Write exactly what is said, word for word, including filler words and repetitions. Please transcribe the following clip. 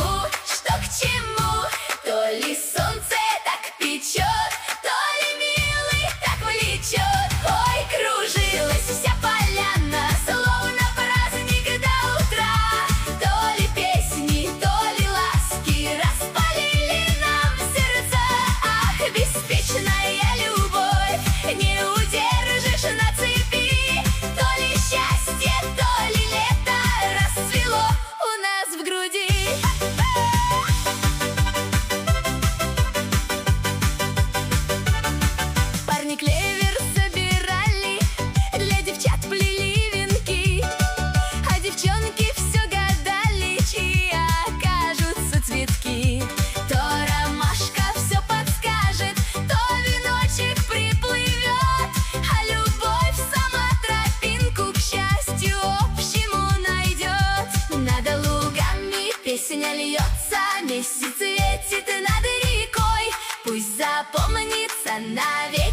пойму, что к чему. То ли солнце так печет, то ли милый так влечет. Ой, кружилась вся поляна, словно праздник до утра. То ли песни, то ли ласки распалили нам сердца. Ах, беспечная любовь, не удержишь на цепи. То ли счастье, то ли лето расцвело у нас в груди. Парни клевер собирали, для девчат плели венки, а девчонки все гадали, чьи окажутся цветки. То ромашка все подскажет, то веночек приплывет, а любовь сама тропинку к счастью общему найдет. Над лугами песня льется, месяц светит над рекой, пусть запомнится навеки.